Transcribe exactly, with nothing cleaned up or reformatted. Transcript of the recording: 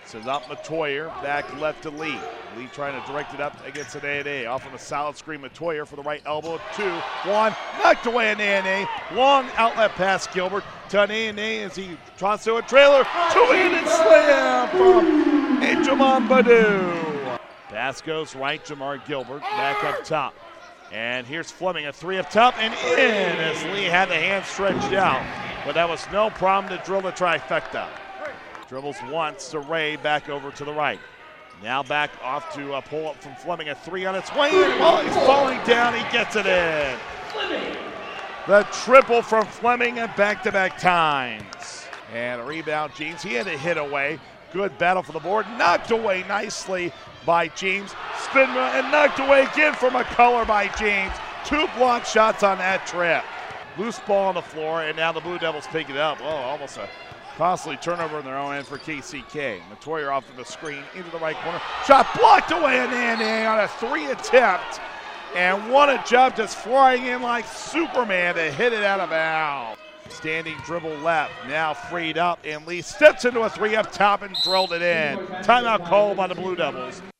So up Metoyer, back left to Lee. Lee trying to direct it up against an A and A. Off on the solid screen, Metoyer for the right elbow. Two, one, knocked away an A and A. Long outlet pass, Gilbert to an A and A as he trots to a trailer. Two-handed slam from Jamon Badu. Pass goes right, Jamar Gilbert back up top. And here's Fleming, a three up top and in as Lee had the hand stretched out. But that was no problem to drill the trifecta. Dribbles once to Ray, back over to the right. Now back off to a pull up from Fleming, a three on its way in. While he's falling down, he gets it in. The triple from Fleming at back-to-back times. And a rebound, James. He had a hit away. Good battle for the board. Knocked away nicely by James. Spin and knocked away again from McCullough by James. Two block shots on that trip. Loose ball on the floor, and now the Blue Devils pick it up. Oh, almost a costly turnover in their own end for K C K. Metoyer off of the screen into the right corner. Shot blocked away and in, in on a three attempt. And what a job just flying in like Superman to hit it out of bounds. Standing dribble left, now freed up, and Lee steps into a three up top and drilled it in. Timeout called by the Blue Devils.